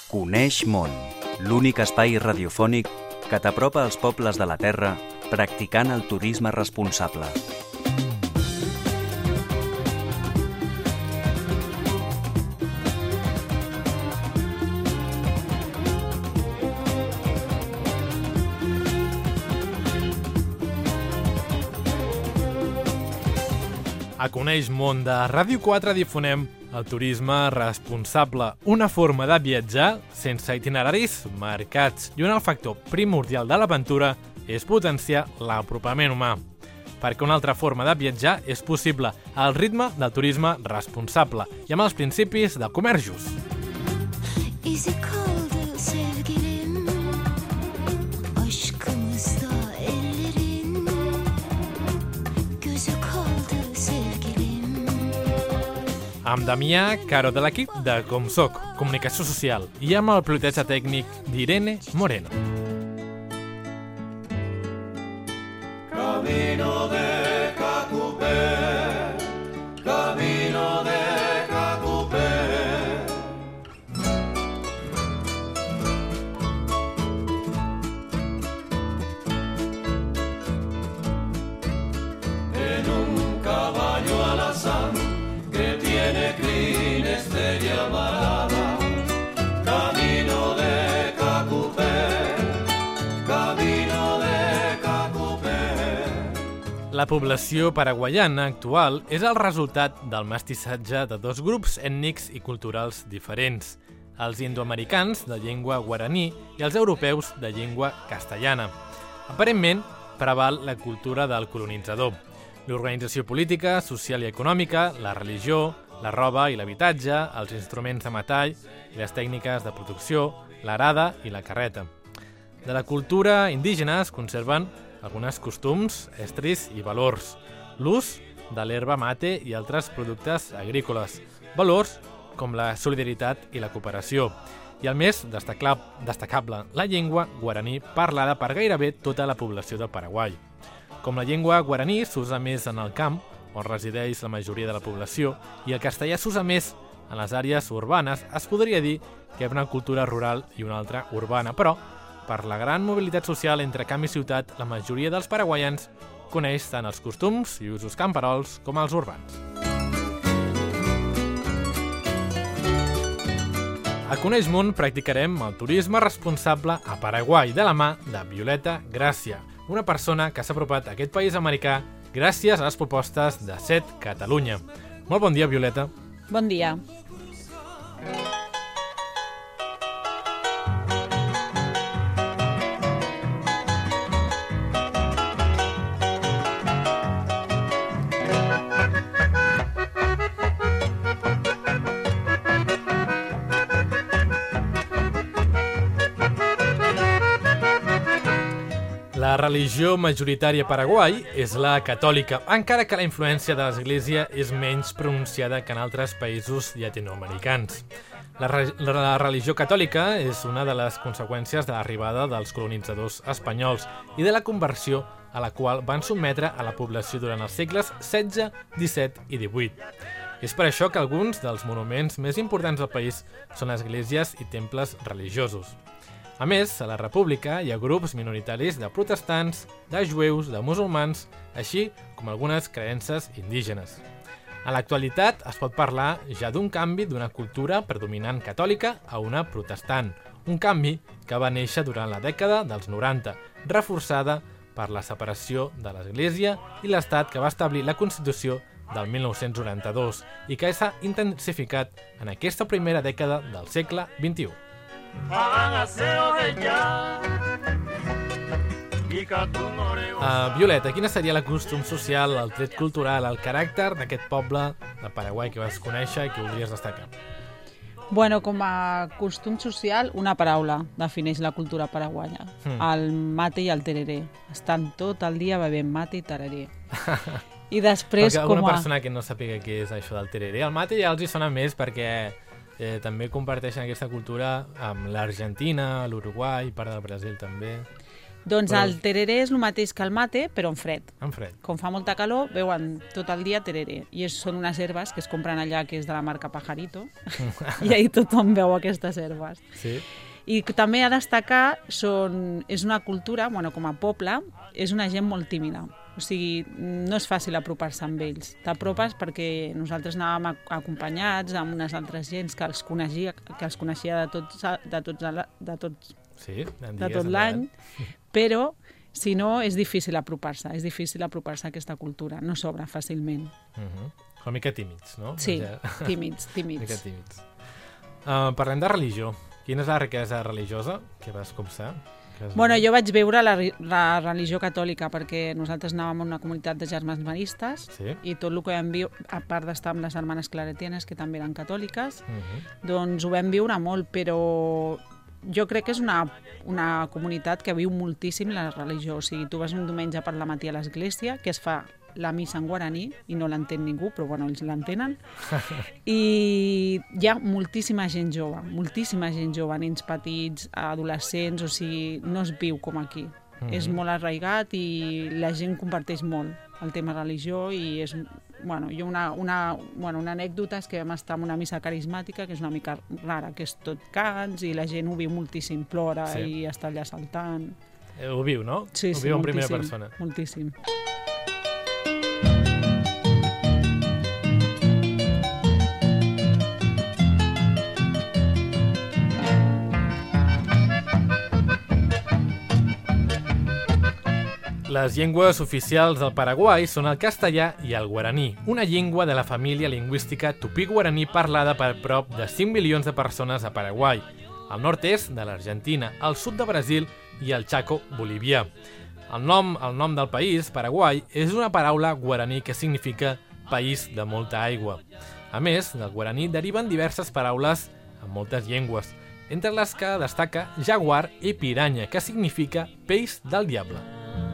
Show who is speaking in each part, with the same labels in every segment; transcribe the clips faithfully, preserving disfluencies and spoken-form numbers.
Speaker 1: Coneix món, l'únic espai radiofònic que t'apropa als pobles de la Terra practicant el turisme responsable.
Speaker 2: A Coneix món de Ràdio quatre difonem el turisme responsable, una forma de viatjar sense itineraris marcats i un factor primordial de l'aventura és potenciar l'apropament humà. Perquè una altra forma de viatjar és possible al ritme del turisme responsable i amb els principis de comerç just. Amb Damià Caro de l'equip de Com Soc, Comunicació Social, i amb el pilotatge tècnic d'Irene Moreno.
Speaker 3: Camino de Cacupé, camino de Cacupé. En un caballo alazán que tiene crines de llamarada, camino de Cacupé, camino de Cacupé.
Speaker 2: La població paraguaiana actual és el resultat del mestissatge de dos grups ètnics i culturals diferents, els indoamericans de llengua guaraní i els europeus de llengua castellana. Aparentment, preval la cultura del colonitzador. L'organització política, social i econòmica, la religió, la roba i l'habitatge, els instruments de metall i les tècniques de producció, l'arada i la carreta. De la cultura indígena es conserven alguns costums, estris i valors, l'ús de l'herba mate i altres productes agrícoles, valors com la solidaritat i la cooperació, i el més destacable, la llengua guaraní parlada per gairebé tota la població del Paraguai. Com la llengua guaraní s'usa més en el camp, on resideix la majoria de la població, i el castellà s'usa més en les àrees urbanes, es podria dir que hi ha una cultura rural i una altra urbana, però, per la gran mobilitat social entre camp i ciutat, la majoria dels paraguaians coneix tant els costums i usos camperols com els urbans. A Coneix món practicarem el turisme responsable a Paraguai de la mà de Violeta Gràcia, una persona que s'ha apropat a aquest país americà gràcies a les propostes de Set Catalunya. Molt bon dia, Violeta.
Speaker 4: Bon dia.
Speaker 2: La religió majoritària a Paraguai és la catòlica, encara que la influència de l'Església és menys pronunciada que en altres països llatinoamericans. La, re la religió catòlica és una de les conseqüències de l'arribada dels colonitzadors espanyols i de la conversió a la qual van sotmetre a la població durant els segles setze, disset i divuit. És per això que alguns dels monuments més importants del país són esglésies i temples religiosos. A més, a la República hi ha grups minoritaris de protestants, de jueus, de musulmans, així com algunes creences indígenes. A l'actualitat es pot parlar ja d'un canvi d'una cultura predominant catòlica a una protestant, un canvi que va néixer durant la dècada dels noranta, reforçada per la separació de l'Església i l'Estat que va establir la Constitució del mil nou-cents noranta-dos i que s'ha intensificat en aquesta primera dècada del segle vint-i-u. Uh, Violeta, quina seria la costum social, el tret cultural, el caràcter d'aquest poble de Paraguai que vas conèixer i que voldries destacar?
Speaker 4: Bueno, com a costum social, una paraula defineix la cultura paraguanya. Hmm. El mate i el tereré. Estan tot el dia bevent mate i tereré. I després,
Speaker 2: perquè
Speaker 4: com a...
Speaker 2: alguna persona que no sàpiga què és això del tereré, el mate ja els hi sona més perquè eh, també comparteixen aquesta cultura amb l'Argentina, l'Uruguai, part del Brasil també.
Speaker 4: Doncs
Speaker 2: Però-
Speaker 4: el tereré és el mateix que el mate, però en fred.
Speaker 2: En fred.
Speaker 4: Com fa molta calor, beuen tot el dia tereré. I és, són unes herbes que es compren allà, que és de la marca Pajarito, i ahí tothom veu aquestes herbes.
Speaker 2: Sí.
Speaker 4: I també a destacar, són, és una cultura, bueno, com a poble, és una gent molt tímida. O sigui, no és fàcil apropar-se amb ells. T'apropes perquè nosaltres anàvem ac- acompanyats amb unes altres gens que els coneixia, que els coneixia de tots, de tots, de tots,
Speaker 2: Sí, en
Speaker 4: de
Speaker 2: digues,
Speaker 4: tot
Speaker 2: endavant.
Speaker 4: l'any, però si no és difícil apropar-se, és difícil apropar-se a aquesta cultura, no s'obre fàcilment.
Speaker 2: Uh-huh. Una mica tímids, no?
Speaker 4: Sí,
Speaker 2: Ja-
Speaker 4: tímids,
Speaker 2: Una
Speaker 4: tímids.
Speaker 2: mica tímids. Uh, parlem de religió. Quina és la riquesa religiosa que vas copsar? Que has
Speaker 4: Bueno,
Speaker 2: veure?
Speaker 4: jo vaig veure la, ri- la religió catòlica perquè nosaltres anàvem a una comunitat de germans maristes
Speaker 2: Sí.
Speaker 4: i tot el que vam viure, a part d'estar amb les germanes claretianes, que també eren catòliques,
Speaker 2: Uh-huh.
Speaker 4: doncs ho vam viure molt, però jo crec que és una, una comunitat que viu moltíssim la religió. O sigui, tu vas un diumenge per la matí a l'església, que es fa la missa en guaraní, i no l'entén ningú, però bueno, ells l'entenen. I hi ha moltíssima gent jove, moltíssima gent jove, nens petits, adolescents, o sigui, no es viu com aquí.
Speaker 2: Mhm.
Speaker 4: És molt arraigat i la gent comparteix molt el tema religió i és, bueno, jo una, una, bueno, una anècdota és que vam estar en una missa carismàtica que és una mica rara, que és tot cants i la gent ho viu moltíssim, plora
Speaker 2: Sí.
Speaker 4: i està allà saltant.
Speaker 2: Eh, Ho viu, no?
Speaker 4: Sí,
Speaker 2: Ho
Speaker 4: sí,
Speaker 2: viu en primera
Speaker 4: moltíssim,
Speaker 2: persona.
Speaker 4: moltíssim.
Speaker 2: Les llengües oficials del Paraguai són el castellà i el guaraní, una llengua de la família lingüística tupí-guaraní parlada per prop de cinc milions de persones a Paraguai, al nord-est de l'Argentina, al sud de Brasil i al Chaco bolivià. El nom, el nom del país, Paraguai, és una paraula guaraní que significa país de molta aigua. A més, del guaraní deriven diverses paraules en moltes llengües, entre les que destaca jaguar i piranya, que significa peix del diable.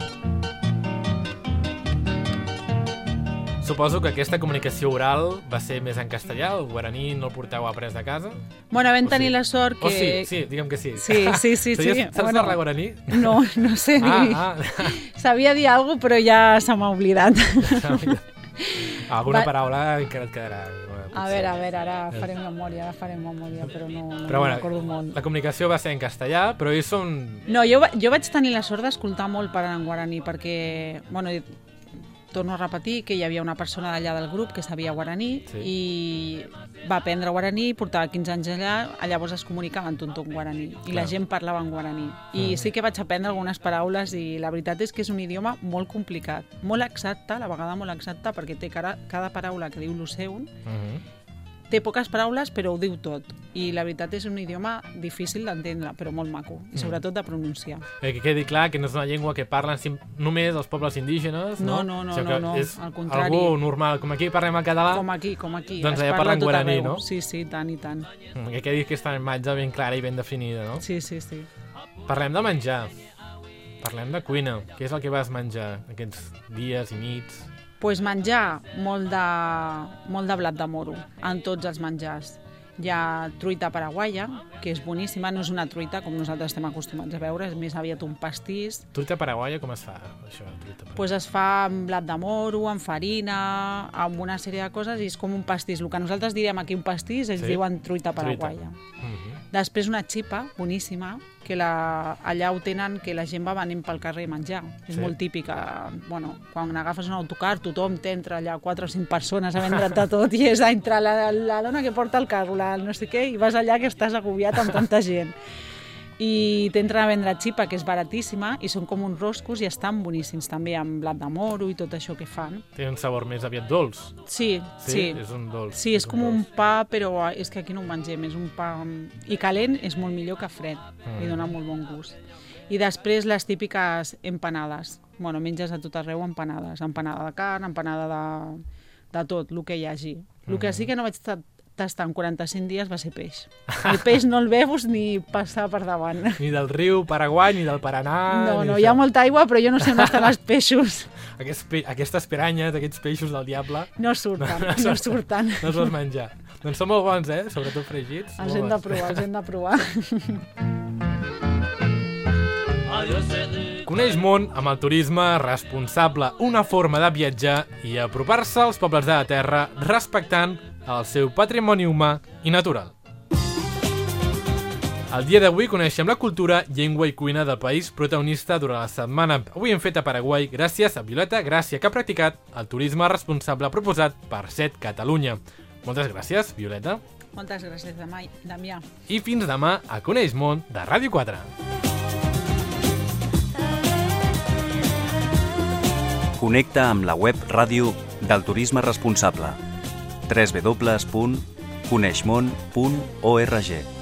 Speaker 2: Suposo que aquesta comunicació oral va ser més en castellà, el guaraní no el porteu après de casa?
Speaker 4: Bueno, vam
Speaker 2: O
Speaker 4: tenir
Speaker 2: sí?
Speaker 4: la sort que...
Speaker 2: O sí, sí, diguem que sí.
Speaker 4: Sí, sí, sí, sí.
Speaker 2: Sabies- Saps
Speaker 4: Bueno,
Speaker 2: parlar guaraní?
Speaker 4: No, no sé dir.
Speaker 2: Ah,
Speaker 4: Sabia dir alguna cosa, però ja se m'ha oblidat.
Speaker 2: ah. Alguna
Speaker 4: Va-
Speaker 2: paraula encara et quedarà. Bueno,
Speaker 4: A
Speaker 2: potser.
Speaker 4: veure, a veure, ara farem memòria, ara farem memòria, però no, no
Speaker 2: Però
Speaker 4: me'n
Speaker 2: bueno,
Speaker 4: recordo molt.
Speaker 2: la comunicació va ser en castellà, però ells són...
Speaker 4: No, jo, va- jo vaig tenir la sort d'escoltar molt per en guaraní, perquè, bueno, torno a repetir que hi havia una persona d'allà del grup que sabia guaraní
Speaker 2: Sí.
Speaker 4: i va aprendre guaraní, portava quinze anys allà, llavors es comunicava en tonto en guaraní i la
Speaker 2: Clar.
Speaker 4: gent parlava en guaraní. I
Speaker 2: Mhm.
Speaker 4: sí que vaig aprendre algunes paraules i la veritat és que és un idioma molt complicat, molt exacte, a la vegada molt exacte, perquè té cada, cada paraula que diu lo seu,
Speaker 2: Uh -huh.
Speaker 4: té poques paraules però ho diu tot. I la veritat és un idioma difícil d'entendre, però molt maco, i sobretot de pronunciar.
Speaker 2: Eh, que quedi clar que no és una llengua que parlen sim- només els pobles indígenes, no?
Speaker 4: No, no, no,
Speaker 2: Sinó
Speaker 4: no,
Speaker 2: que
Speaker 4: no,
Speaker 2: és
Speaker 4: al contrari.
Speaker 2: algú normal, com aquí parlem el català,
Speaker 4: Com aquí, com aquí.
Speaker 2: Doncs
Speaker 4: es
Speaker 2: allà
Speaker 4: parla
Speaker 2: parlen
Speaker 4: a tot
Speaker 2: guaraní,
Speaker 4: arreu.
Speaker 2: no?
Speaker 4: Sí, sí, tant i tant.
Speaker 2: mm, que quedi aquesta imatge ben clara i ben definida, no?
Speaker 4: Sí, sí, sí.
Speaker 2: Parlem de menjar, parlem de cuina. Què és el que vas menjar aquests dies i nits?
Speaker 4: Pues menjar molt de, molt de blat de moro en tots els menjars. Hi ha truita paraguaia, que és boníssima, no és una truita com nosaltres estem acostumats a veure, és més aviat un pastís.
Speaker 2: Truita paraguaia, com es fa, això? Truita paraguaia?
Speaker 4: Pues es fa amb blat de moro, amb farina, amb una sèrie de coses, i és com un pastís. El que nosaltres diríem aquí un pastís, ells
Speaker 2: Sí.
Speaker 4: diuen truita paraguaia.
Speaker 2: Mhm.
Speaker 4: Després una xipa boníssima, que la, allà ho tenen, que la gent va venint pel carrer a menjar. És
Speaker 2: Sí.
Speaker 4: molt típica. Bueno, quan agafes un autocar, tothom t'entra allà, quatre o cinc persones a vendre't tot, i és entre la, la dona que porta el carro, la no sé què, i vas allà que estàs agobiat amb tanta gent. I t'entren a vendre xipa, que és baratíssima, i són com uns roscos i estan boníssims, també amb blat de moro i tot això que fan.
Speaker 2: Té un sabor més aviat dolç.
Speaker 4: Sí,
Speaker 2: Sí?
Speaker 4: sí.
Speaker 2: És un dolç.
Speaker 4: Sí, és com un
Speaker 2: dolç.
Speaker 4: pa, però és que aquí no ho mengem, és un pa... I calent és molt millor que fred,
Speaker 2: Mm.
Speaker 4: li dona molt bon gust. I després les típiques empanades. Bueno, menges a tot arreu empanades. Empanada de carn, empanada de, de tot, el que hi hagi. El que sí que no vaig ta- tastar en quaranta-cinc dies va ser peix. El peix no el veus ni passar per davant.
Speaker 2: Ni del riu Paraguai, ni del Paranà...
Speaker 4: No,
Speaker 2: ni
Speaker 4: no,
Speaker 2: això.
Speaker 4: hi ha molta aigua, però jo no sé on estan els peixos.
Speaker 2: Aquests pe aquestes piranyes, aquests peixos del diable,
Speaker 4: No surten, no surten.
Speaker 2: no els vols menjar. Doncs són molt bons, eh? Sobretot fregits.
Speaker 4: Els
Speaker 2: molt
Speaker 4: hem de
Speaker 2: bons.
Speaker 4: provar, els hem de provar.
Speaker 3: Adiós se digo.
Speaker 2: Coneix món amb el turisme responsable, una forma de viatjar i apropar-se als pobles de la terra respectant el seu patrimoni humà i natural. El dia d'avui coneixem la cultura, llengua i cuina del país protagonista durant la setmana. Avui hem fet a Paraguai gràcies a Violeta Gràcia, que ha practicat el turisme responsable proposat per Set Catalunya. Moltes gràcies, Violeta.
Speaker 4: Moltes gràcies, Damià.
Speaker 2: I fins demà a Coneix Món de Ràdio quatre.
Speaker 1: Connecta amb la web ràdio del turisme responsable. w w w punt coneixmon punt org